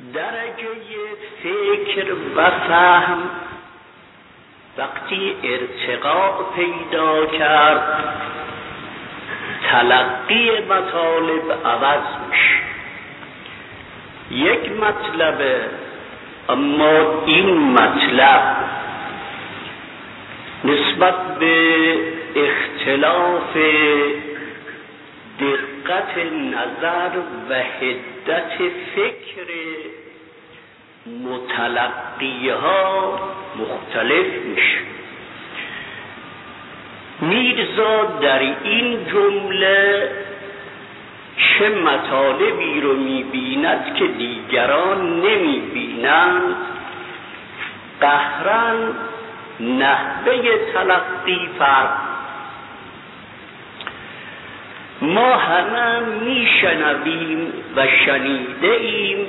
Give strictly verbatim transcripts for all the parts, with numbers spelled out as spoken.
درجه فکر و فهم وقتی ارتقاء پیدا کرد، تلقی مطالب عوض میشه. یک مطلبه، اما این مطلب نسبت به اختلاف دقت نظر و حدت فکر متلقی ها مختلف میشه. میرزا در این جمله چه مطالبی رو میبیند که دیگران نمیبینند، قهرن نحوه تلقی فرق. ما همه میشنویم و شنیده ایم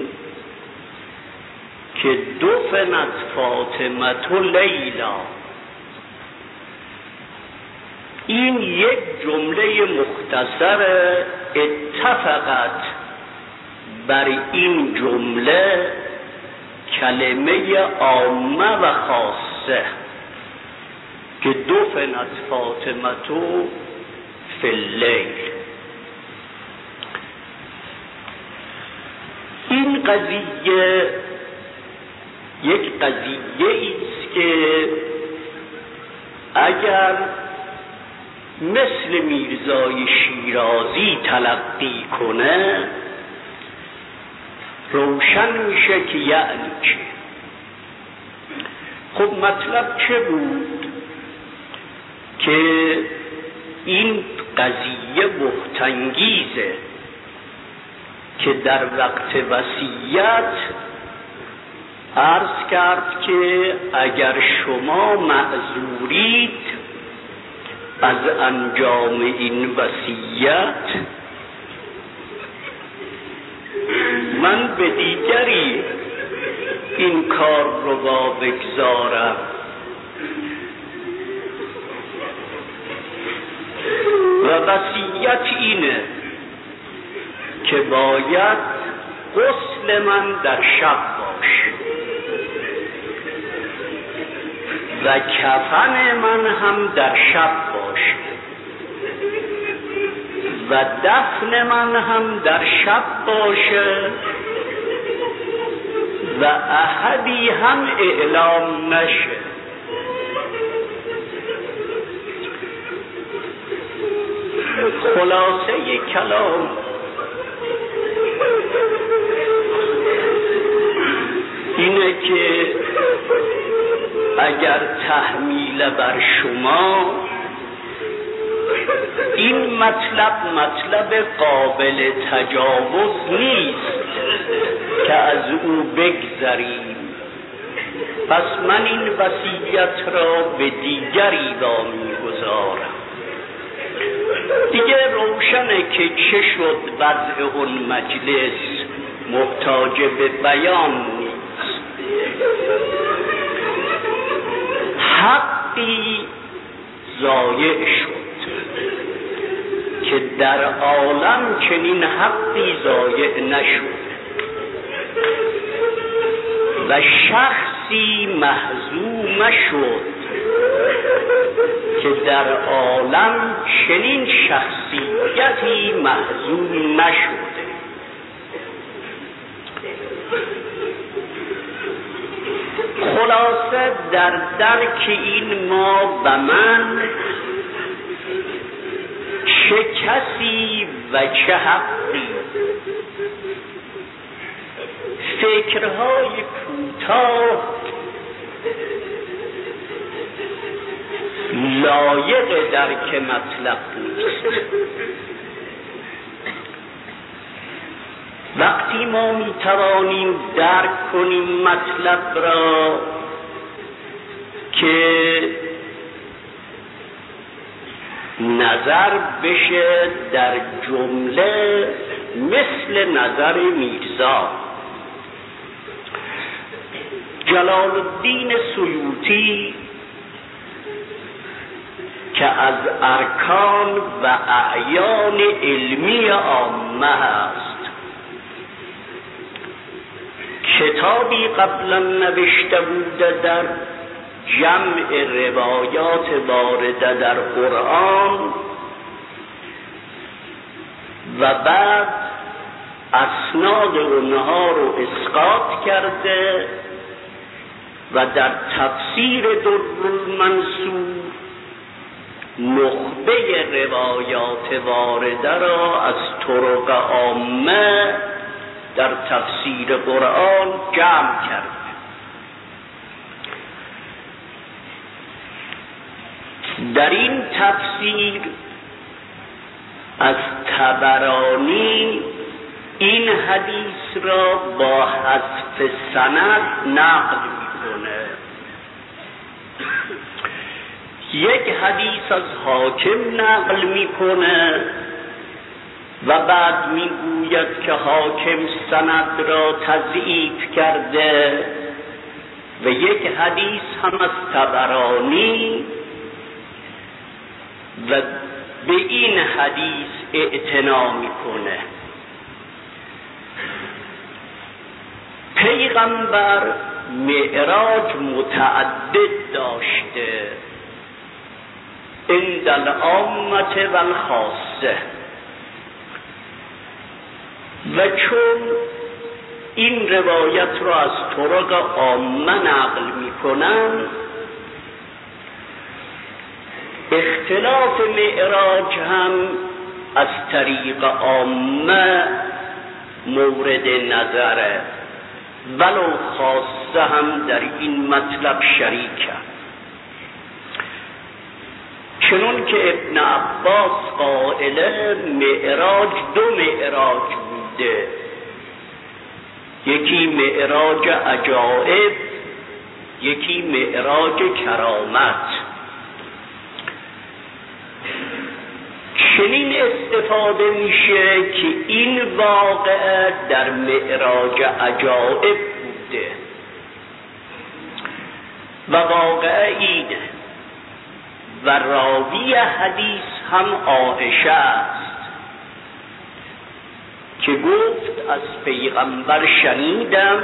که دفنت فاطمه و لیلا. این یک جمله مختصر اتفقت بر این جمله کلمه عامه و خاصه که دفنت فاطمه فی اللیل. این قضیه یک قضیه است که اگر مثل میرزای شیرازی تلقی کنه روشن میشه که یعنی چه. خب مطلب چه بود؟ که این قضیه بهت‌انگیزه که در وقت وصیت عرض کرد که اگر شما معذورید از انجام این وصیت، من به دیگری این کار رو با بگذارم. و وصیت اینه که باید غسل من در شب باشه و کفن من هم در شب باشه و دفن من هم در شب باشه و احدی هم اعلام نشه. خلاصه کلام اینه که اگر تحمیل بر شما این مطلب مطلب قابل تجاوز نیست که از او بگذریم، پس من این وصیت را به دیگری وامی گذارم. دیگه روشنه که چه شد وضع اون مجلس محتاج به بیان نیست. حقی ضایع شد که در عالم چنین حقی ضایع نشد و شخصی محزوم شد که در عالم چنین شخصیتی محزوم نشده. خلاصه در درک این ما و من چه کسی و چه حقی فکرهای کوتاه لایق درک مطلب نیست. وقتی ما می توانیم درک کنیم مطلب را که نظر بشه در جمله مثل نظر میرزا. جلال الدین سیوطی که از ارکان و اعیان علمی عامه است، کتابی قبلا نوشته بوده در جمع روایات وارده در قرآن و بعد اسناد اونها رو اسقاط کرده و در تفسیر درالمنصور نخبه روایات وارده را از طرق عامه در تفسیر قرآن جمع کرد. در این تفسیر از طبرانی این حدیث را با حذف سند نقل میکنه. یک حدیث از حاکم نقل میکنه و بعد میگوید که حاکم سند را تضعیف کرده و یک حدیث هم از طبرانی و به این حدیث اعتنا میکنه. پیغمبر معراج متعدد داشته عند العامة و الخاصه و چون این روایت را از طرق عامه نقل میکنن، اختلاف معراج هم از طریق عامه مورد نظره، ولو خاصه هم در این مطلب شریکه. چنون که ابن عباس قائل معراج دو معراج بوده، یکی معراج عجائب، یکی معراج کرامت. چنین استفاده میشه که این واقعه در معراج عجائب بوده و واقعه اینه و راوی حدیث هم عایشه است که گفت از پیغمبر شنیدم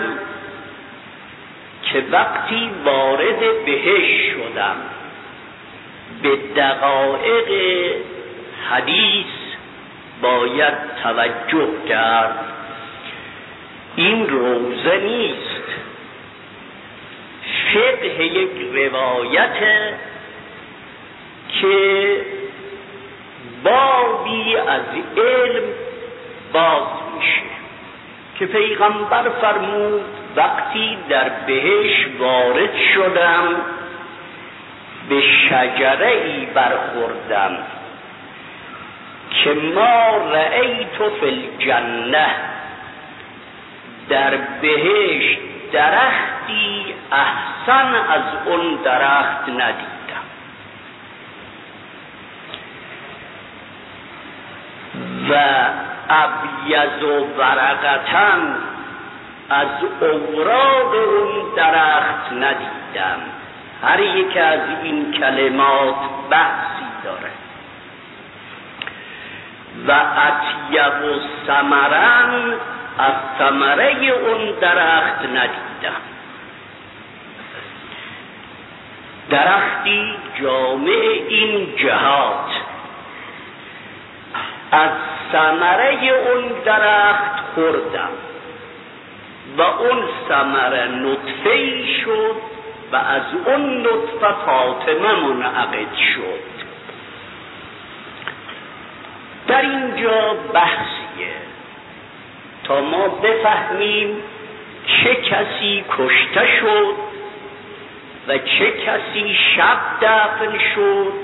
که وقتی وارد بهشت شدم به دقایق حدیث باید توجه کرد. این روزه نیست، فقه یک روایت که بابی از علم باز میشه که پیغمبر فرمود وقتی در بهشت وارد شدم به شجره ای برخوردم که ما رأیت فی الجنه، در بهشت درختی احسن از اون درخت ندیدم. و ابیض و ورقتاً از اوراق اون درخت ندیدم. هر یک از این کلمات بحثی داره. و اطیب و ثمرن، از ثمره اون درخت ندیدم. درختی جامع این جهات، از ثمره اون درخت خوردم و اون ثمره نطفه‌ای شد و از اون نطفه فاطمه منعقد شد. در اینجا بحثیه تا ما بفهمیم چه کسی کشته شد و چه کسی شب دفن شد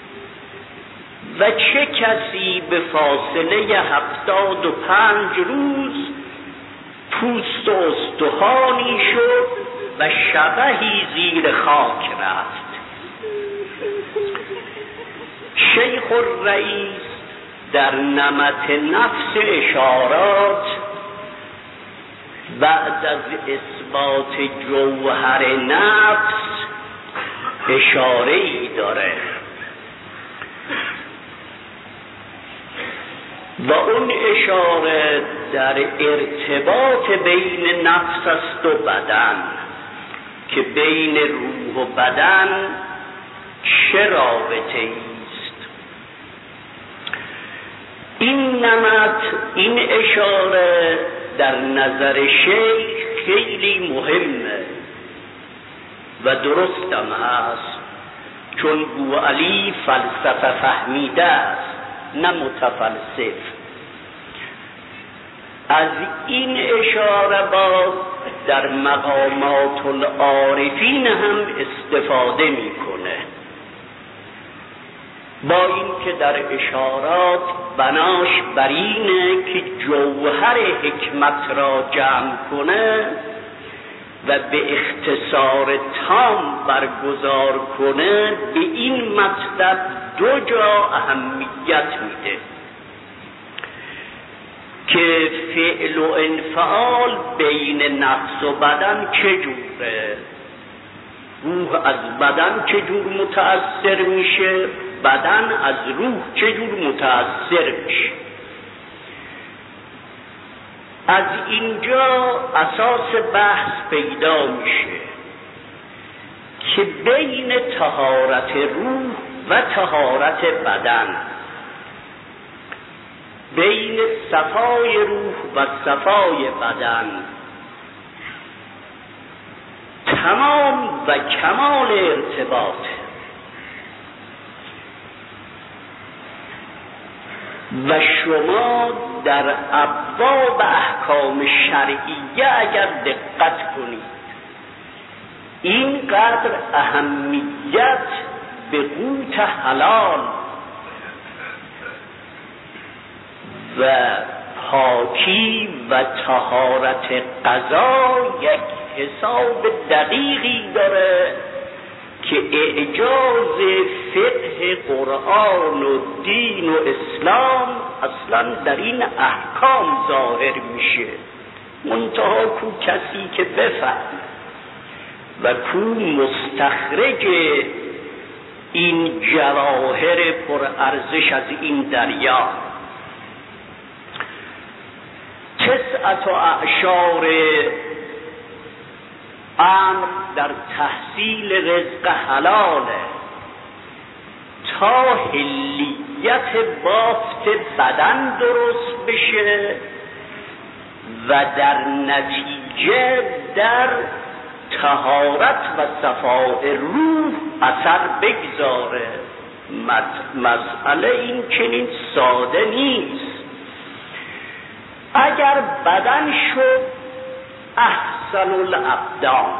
و چه کسی به فاصله هفتاد و پنج روز پوست و استخوانی شد و شبحی زیر خاک رفت. شیخ الرئیس در نمط نفس اشارات بعد از اثبات جوهر نفس اشاره‌ای داره و اون اشاره در ارتباط بین نفس است و بدن، که بین روح و بدن چه رابطه است. این نمط، این اشاره در نظر شیخ خیلی مهمه و درستم هست، چون بوعلی فلسفه فهمیده است نه متفلسف. از این اشاره باز در مقامات العارفین هم استفاده میکنه، با اینکه در اشارات بناش بر اینه که جوهر حکمت را جمع کنه و به اختصار تام برگزار کنه، به این مطلب دو جا اهمیت میده که فعل و انفعال بین نفس و بدن چجوره، روح از بدن چجور متأثر میشه، بدن از روح چجور متأثر میشه. از اینجا اساس بحث پیدا میشه که بین طهارت روح و طهارت بدن، بین صفای روح و صفای بدن تمام و کمال ارتباط. و شما در ابواب احکام شرعیه اگر دقت کنید، اینقدر اهمیت به قوت حلال و پاکی و طهارت غذا یک حساب دقیقی داره که اعجاز فقه قرآن و دین و اسلام اصلا در این احکام ظاهر میشه. منتها کو کسی که بفهم و کو مستخرج این جواهر پرارزش از این دریا. تسعت و اعشار امر در تحصیل رزق حلاله تا حلیت بافت بدن درست بشه و در نتیجه در طهارت و صفاء روح اثر بگذاره. مسئله این چنین ساده نیست. اگر بدن شد احسن الابدان،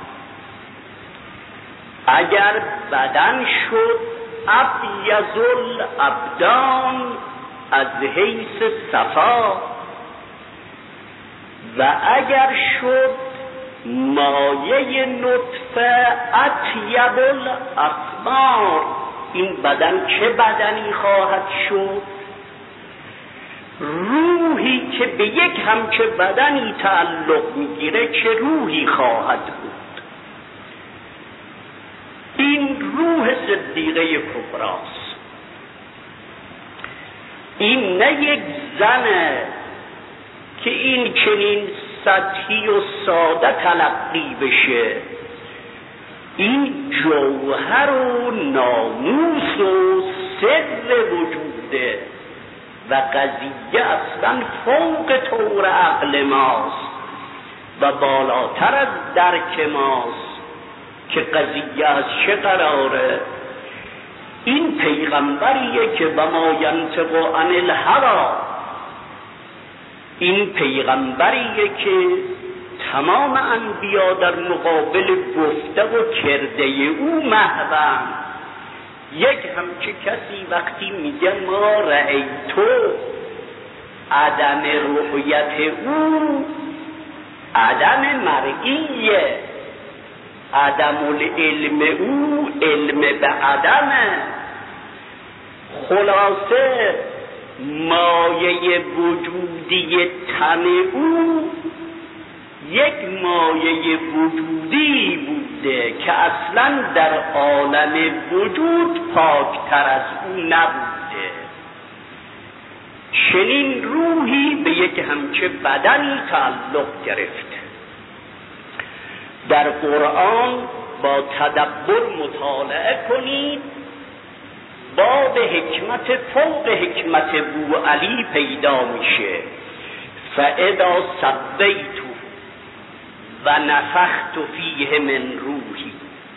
اگر بدن شد ابیض الابدان از حیث صفا، و اگر شد مایه نطفه اطیب الاثمار، این بدن چه بدنی خواهد شد؟ روحی که به یک همچه بدنی تعلق میگیره چه روحی خواهد بود؟ این روح صدیقه کبراست. این نه یک زنه که این چنین سطحی و ساده تلقی بشه، این جوهر و ناموس و سر وجوده و قضیه اصلا فوق طور عقل ماست و بالاتر از درک ماست که قضیه از چه قراره. این پیغمبریه که و ما ینطق عن الهوی، این پیغمبریه که تمام انبیا در مقابل گفته و کرده او محوم. یک همچه کسی وقتی میگه ما رأیتو، عدم رؤیت او عدم مرئیه، عدم العلم او علم به عدمه. خلاصه مایه وجودی تن او یک مایه وجودی بوده که اصلا در عالم وجود پاکتر از او نبوده. چنین روحی به یک همچه بدنی تعلق گرفت. در قرآن با تدبر مطالعه کنید، باب حکمت فوق حکمت بوعلی پیدا میشه. فاذا سویت و نفخت فیه من روحی،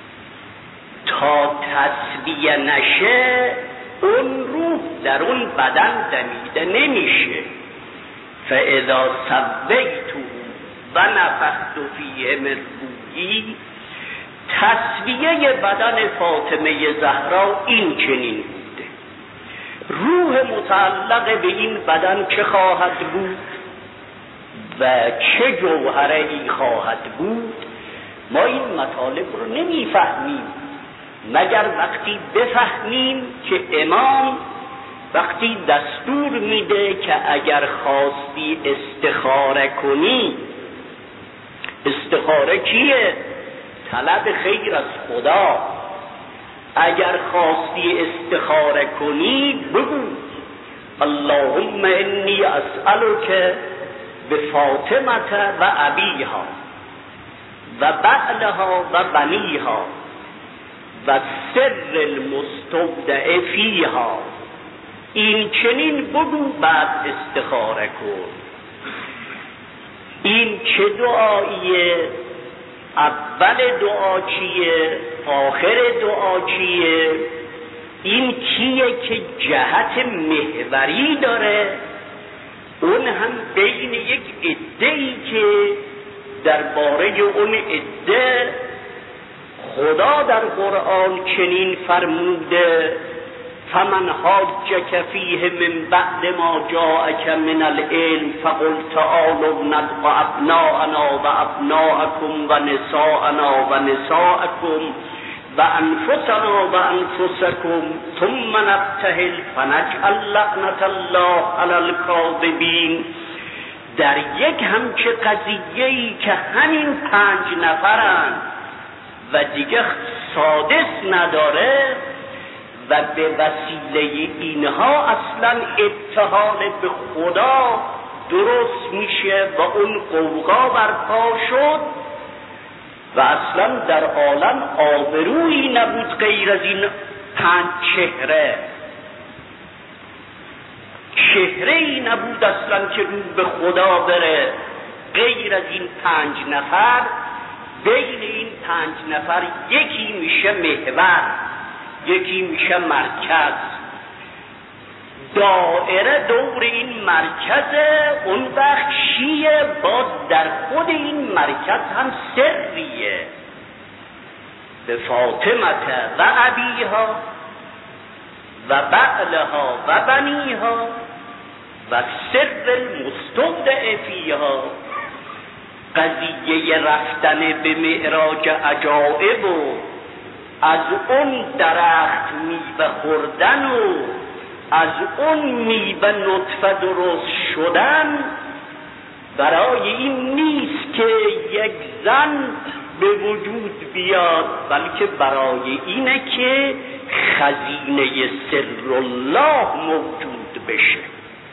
تا تسبیه نشه اون روح در اون بدن دمیده نمیشه. فاذا سویت و نفخت فیه من روحی، تسبیه بدن فاطمه زهرا این چنین بوده. روح متعلق به این بدن چه خواهد بود و چه جوهره ای خواهد بود، ما این مطالب رو نمیفهمیم مگر وقتی بفهمیم که امام وقتی دستور میده که اگر خواستی استخاره کنی، استخاره کیه؟ طلب خیر از خدا. اگر خواستی استخاره کنی بگو اللهم انی اسألک بفاطمة و ابیها و بعلها و بنیها و سر المستودع فیها. این چنین بگو بعد استخاره کن. این چه دعاییه؟ اول دعا چیه؟ آخر دعا چیه؟ این کیه که جهت محوری داره؟ اون هم بین یک عده‌ای که درباره اون عده خدا در قرآن چنین فرموده فمن حاجک فیه من بعد ما جاءک من العلم فقل تعالوا ندع ابناءنا و ابناءکم و نساءنا و نساءکم و انفسنا و انفسکم ثم نبتهل فنجعل لعنة الله علی الکاذبین. در یک همچه قضیه‌ای که همین پنج نفرن و دیگه سادس نداره و به وسیله اینها اصلا اتحاد به خدا درست میشه و اون قوقا برپا شد و اصلا در عالم آبرویی نبود غیر از این پنج چهره. چهره‌ای نبود اصلا که رو به خدا بره غیر از این پنج نفر. بین این پنج نفر یکی میشه محور، یکی میشه مرکز. دائره دور این مرکزه. اون وقت چیه؟ باز در خود این مرکز هم سریه. به فاطمه و ابیها و بعلها و بنیها و سر المستودع فیها. قضیه رفتن به معراج عجائب و از اون درخت میوه خوردن و از اون میوه نطفه درست شدن برای این نیست که یک زن به وجود بیاد، بلکه برای اینه که خزینه سر الله موجود بشه.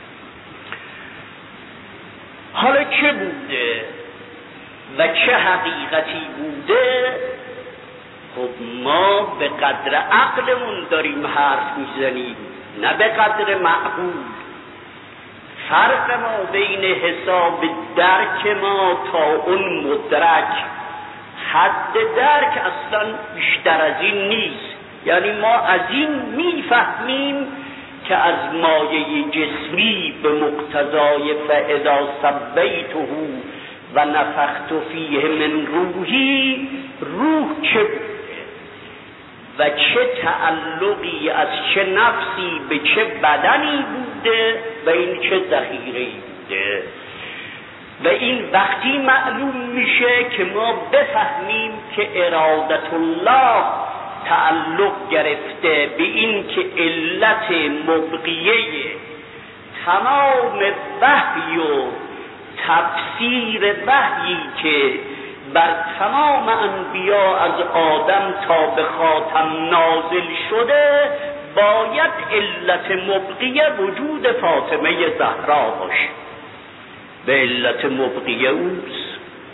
حالا چه بوده و چه حقیقتی بوده؟ خب ما به قدر عقلمون داریم حرف میزنیم، نه به قدر معقول. فرق ما بین حساب درک ما تا اون مدرک، حد درک اصلا بیشتر از این نیست. یعنی ما از این میفهمیم که از مایه جسمی به مقتضای فاذا سویته و نفخت فیه من روحی، روح چه بوده و چه تعلقی از چه نفسی به چه بدنی بوده و این چه ذخیره‌ای بوده. و این وقتی معلوم میشه که ما بفهمیم که ارادت الله تعلق گرفته به این که علت مبقیه تمام وحی و تفسیر وحیی که بر تمام انبیا از آدم تا به خاتم نازل شده باید علت مبقیه وجود فاطمه زهرا باشه، به علت مبقیه اوست.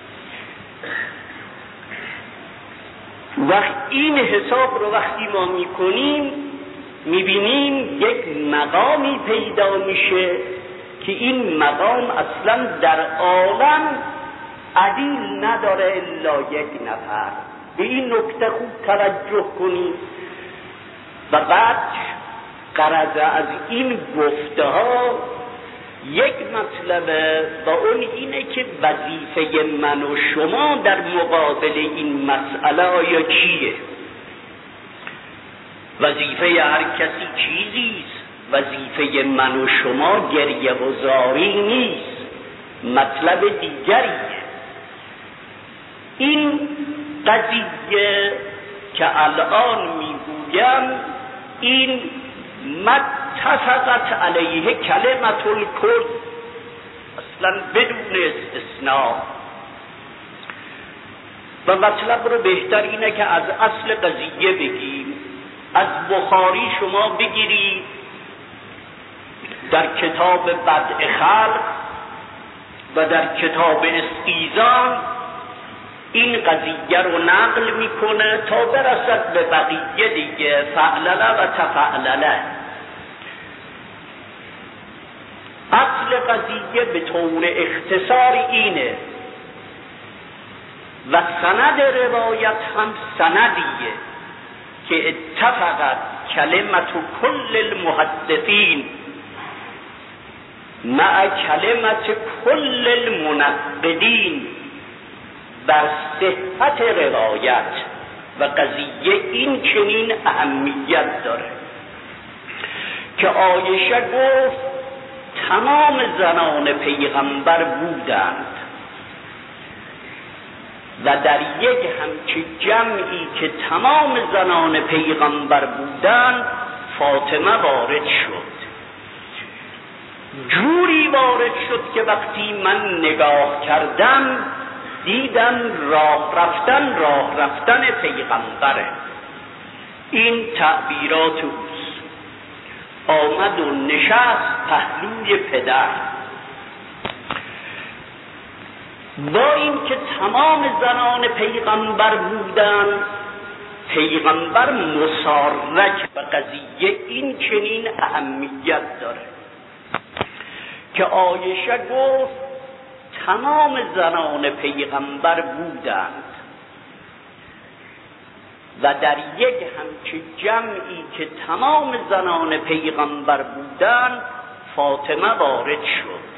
وقت این حساب رو وقتی ما میکنیم میبینیم یک مقامی پیدا میشه که این مقام اصلا در عالم عدیل نداره الا یک نفر. به این نکته خوب توجه کنید. و بعد غرض از این گفته ها یک مطلبه و اون اینه که وظیفه من و شما در مقابل این مسئله آیا چیه؟ وظیفه هر کسی چیزیست، وظیفه من و شما گریه و زاری نیست، مطلب دیگریه. این قضیه که الان میگویم این متفقت علیه کلمت الکل، اصلا بدون استثناء. و مطلب رو بهتر اینه که از اصل قضیه بگیم. از بخاری شما بگیرید در کتاب بدء خلق و در کتاب استیزان این قضیه رو نقل میکنه تا برسد به بقیه دیگه، فعلله و تفعلله. اصل قضیه به طور اختصار اینه و سند روایت هم سندیه که اتفقت کلمت کل المحدثین مع کلمت کل المنقدین بر صحت روایت. و قضیه این چنین اهمیت داره که عایشه گفت تمام زنان پیغمبر بودند و در یک همچه جمعی که تمام زنان پیغمبر بودند فاطمه وارد شد. جوری وارد شد که وقتی من نگاه کردم دیدم راه رفتن راه رفتن پیغمبره. این تعبیرات اوست. آمد و نشست پهلوی پدر. با این که تمام زنان پیغمبر بودن، پیغمبر مسارک و قضیه این چنین اهمیت داره که عایشه گفت تمام زنان پیغمبر بودند و در یک همچه جمعی که تمام زنان پیغمبر بودند فاطمه وارد شد.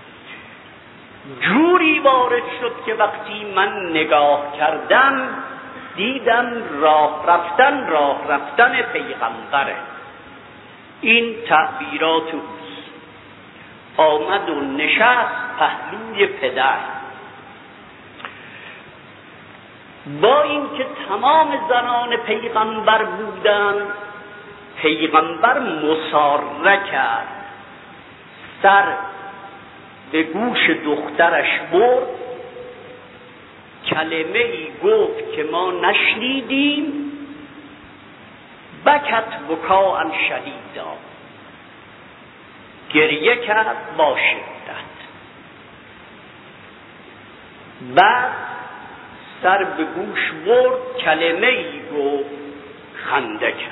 جوری وارد شد که وقتی من نگاه کردم دیدم راه رفتن راه رفتن پیغمبره. این تعبیرات اوست. آمد و نشست پهلوی پدر. با این که تمام زنان پیغمبر بودن، پیغمبر مساره کرد، سر به گوش دخترش برد، کلمه ای گفت که ما نشنیدیم، بکت بکاء شدیدا، گریه کرد با شدت. بعد سر به گوش برد، کلمه ای گفت، خنده کرد.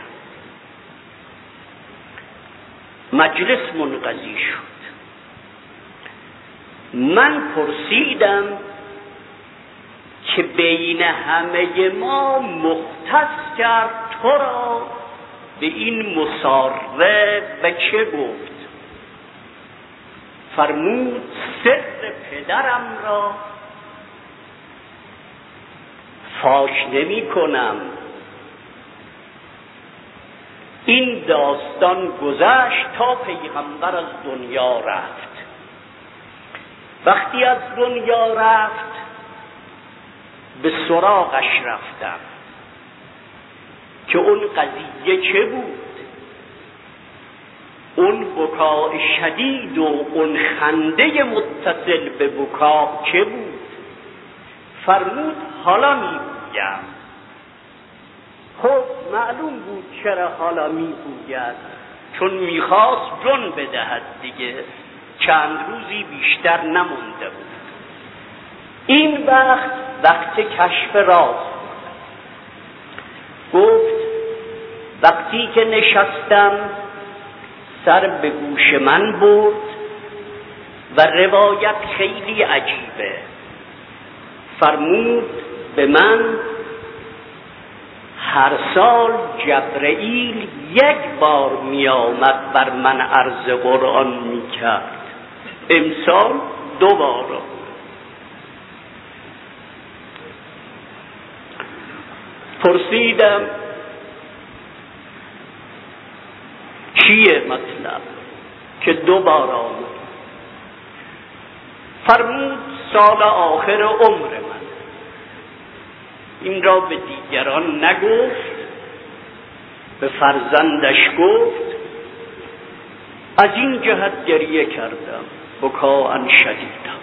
مجلس منقضی شد. من پرسیدم که بین همه ما مختص کرد تو را به این مساره و چه گفت؟ فرمود سر پدرم را فاش نمی کنم. این داستان گذشت تا پیغمبر از دنیا رفت. وقتی از دنیا رفت به سراغش رفتم که اون قضیه چه بود، اون بکاء شدید و اون خنده متصل به بکاء چه بود؟ فرمود حالا میگویم. خب معلوم بود چرا حالا میگوید، چون میخواست جون بدهد دیگه، چند روزی بیشتر نمونده بود. این وقت وقت کشف راز گفت وقتی که نشستم سر به گوش من برد و روایت خیلی عجیبه. فرمود به من هر سال جبرئیل یک بار می آمد بر من عرض قرآن می کرد، امسال دو بار. پرسیدم چیه مطلب که دو بار آمد؟ فرمود سال آخر عمر من. این را به دیگران نگفت، به فرزندش گفت. از این جهت گریه کردم، بکاء شدیدا.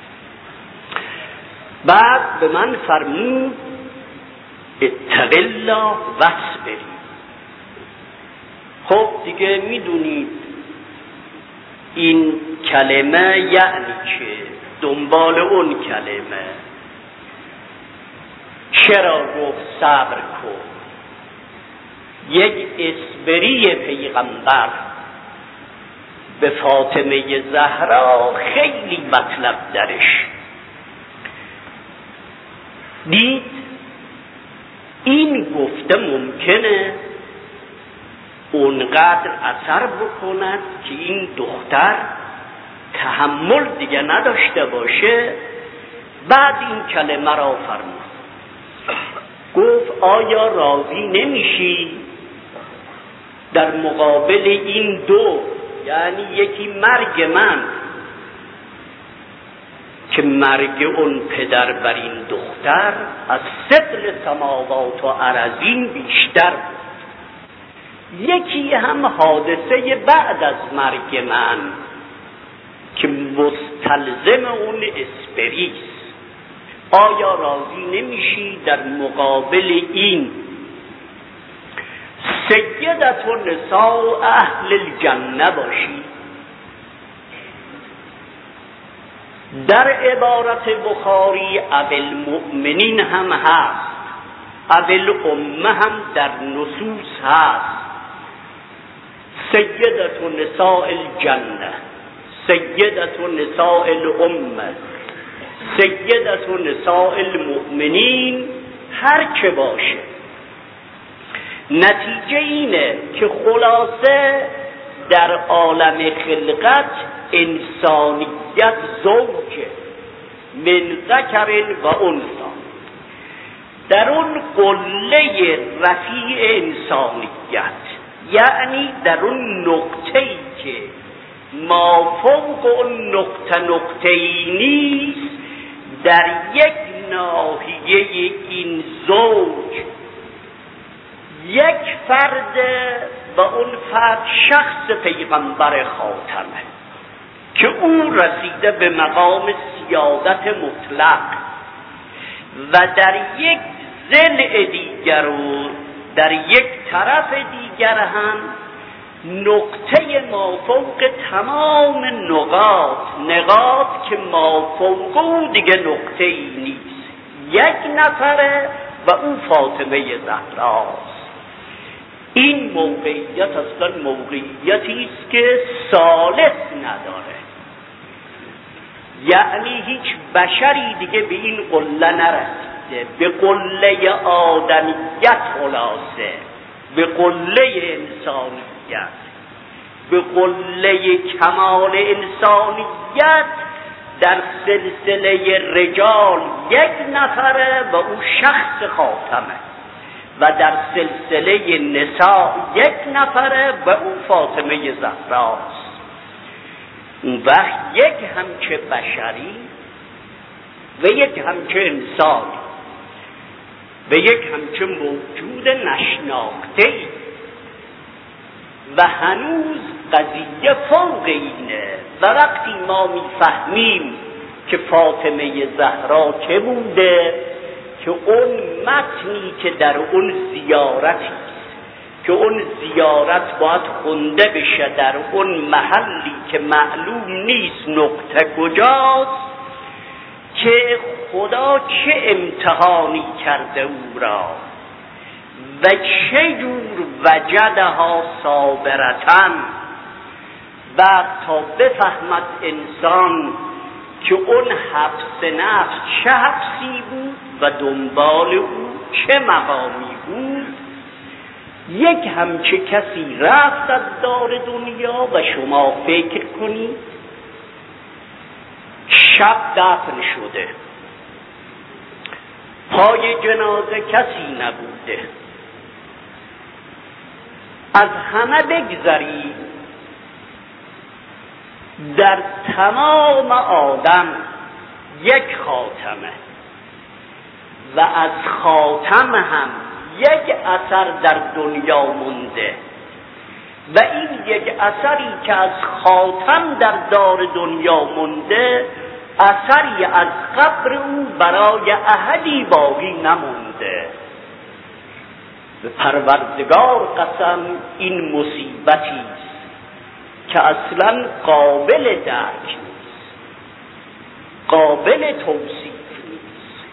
بعد به من فرمود اتق الله واصبر. خب دیگه میدونید این کلمه یعنی چه، دنبال اون کلمه. چرا گفت صبر کن؟ یک اسبری پیغمبر به فاطمه زهرا خیلی مطلب درش دید. این گفته ممکنه اونقدر اثر بکند که این دختر تحمل دیگه نداشته باشه. بعد این کلمه را فرمود، گفت آیا راضی نمیشی در مقابل این دو، یعنی یکی مرگ من که مرگ اون پدر بر این دختر از ستر سماوات و ارضین بیشتر بود، یکی هم حادثه بعد از مرگ من که مستلزم اون اسپریست. آیا راضی نمیشی در مقابل این سیدت و نساء اهل الجنه باشی؟ در عبارت بخاری ابوالمؤمنین هم هست، ابوالامه هم در نصوص هست. سیدت و نساء الجنه، سیدت و نساء الامه، سیدت و نساء المؤمنین، هر چه باشه. نتیجه اینه که خلاصه در عالم خلقت انسانیت زوجه، من ذکر و انثی. در اون قله رفیع انسانیت، یعنی در اون نقطه‌ای که ما فوق اون نقطه نقطه‌ای نیست، در یک ناحیه این زوج یک فرد و اون فرد شخص پیغمبر خاتمه که او رسیده به مقام سیادت مطلق و در یک ضلع دیگر و در یک طرف دیگر هم نقطه مافوق تمام نقاط، نقاط که مافوق او دیگه نقطه ای نیست، یک نفره و او فاطمه زهراست. این موقعیت اصلا موقعیتی است که ثالث نداره، یعنی هیچ بشری دیگه به این قله نرسیده، به قله آدمیت خلاصه، به قله انسانیت، به قله کمال انسانیت. در سلسله رجال یک نفره و او شخص خاتمه و در سلسله نساء یک نفره و او فاطمه زهراست. اون وقت یک همچه بشری و یک همچه انسان و یک همچه موجود نشناخته‌ای و هنوز قضیه فوق اینه. و وقتی ما میفهمیم که فاطمه زهرا چه بوده، که اون متنی که در اون زیارتی که اون زیارت باید خونده بشه در اون محلی که معلوم نیست نقطه کجاست، که خدا چه امتحانی کرده او را و چه جور وجدها صابرتن، بعد تا بفهمد انسان که اون حبس نفس چه حبسی بود و دنبال او چه مقامی بود. یک همچه کسی رفت از دار دنیا و شما فکر کنید شب دفن شده، پای جنازه کسی نبوده. از همه بگذری، در تمام آدم یک خاتمه و از خاتم هم یک اثر در دنیا مونده و این یک اثری که از خاتم در دار دنیا مونده اثری از قبر او برای احدی باقی نمونده. به پروردگار قسم این مصیبتی است که اصلا قابل درک نیست، قابل توصیف نیست.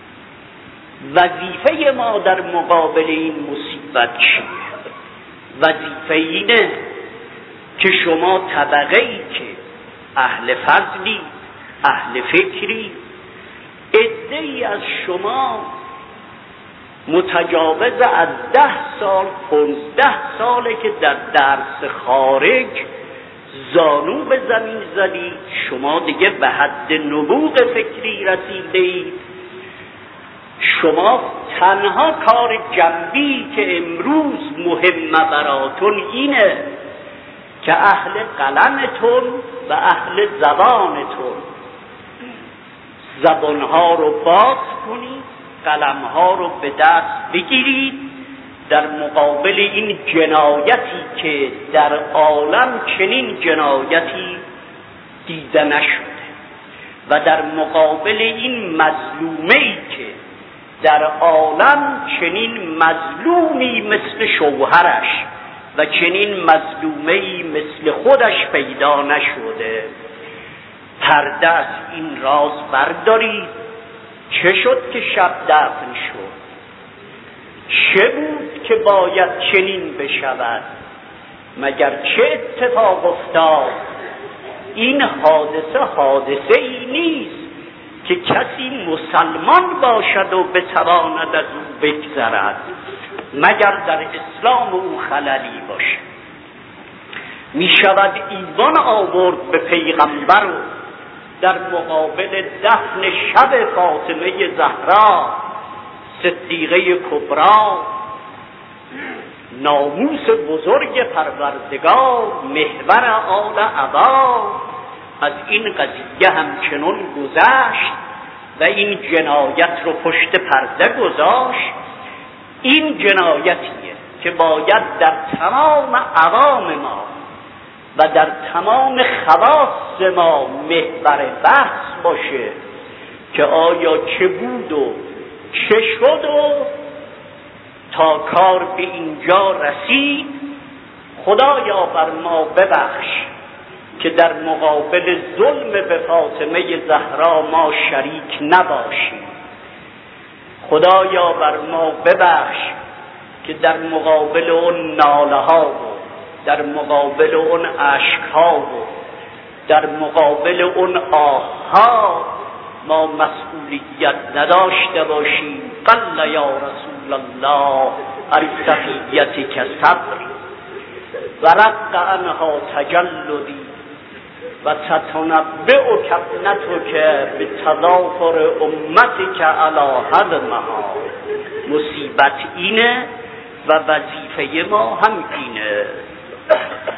وظیفه ما در مقابل این مصیبت چیه؟ وظیفه اینه که شما طبقه ای که اهل فضلی، اهل فکری، عده‌ای از شما متجاوز از ده سال پونزده ساله که در درس خارج زانو به زمین زدید، شما دیگه به حد نبوغ فکری رسیده اید. شما تنها کار جنبی که امروز مهم براتون اینه که اهل قلمتون و اهل زبانتون زبانها رو باز کنید، قلمها رو به دست بگیرید در مقابل این جنایتی که در عالم چنین جنایتی دیده نشده و در مقابل این مظلومه‌ای که در عالم چنین مظلومی مثل شوهرش و چنین مظلومه‌ای مثل خودش پیدا نشده. پرده از این راز بردارید. چه شد که شب دفن شد؟ چه بود که باید چنین بشود؟ مگر چه اتفاق افتاد؟ این حادثه حادثه ای نیست که کسی مسلمان باشد و بتواند از او بگذرد، مگر در اسلام او خللی باشد. می شود ایوان آورد به پیغمبر و در مقابل دفن شب فاطمه زهرا صدیقه کبرا، ناموس بزرگ پروردگار، محور آل عبا، از این قضیه همچنان گذشت و این جنایت رو پشت پرده گذاشت. این جنایتیه که باید در تمام عوام ما و در تمام خواص ما محور بحث باشه که آیا چه بود و چه شد و تا کار به اینجا رسید. خدایا بر ما ببخش که در مقابل ظلم به فاطمه زهرا ما شریک نباشیم. خدایا بر ما ببخش که در مقابل اون ناله ها و در مقابل اون اشک ها و در مقابل اون آه ها ما مسئولیت نداشته باشیم. قل یا رسول الله الصفیتی که صبر و رق عنها تجلدی و تتنبع کبنتو که به تضافر امتی که علا هدمها. مصیبت اینه و وظیفه ما هم اینه.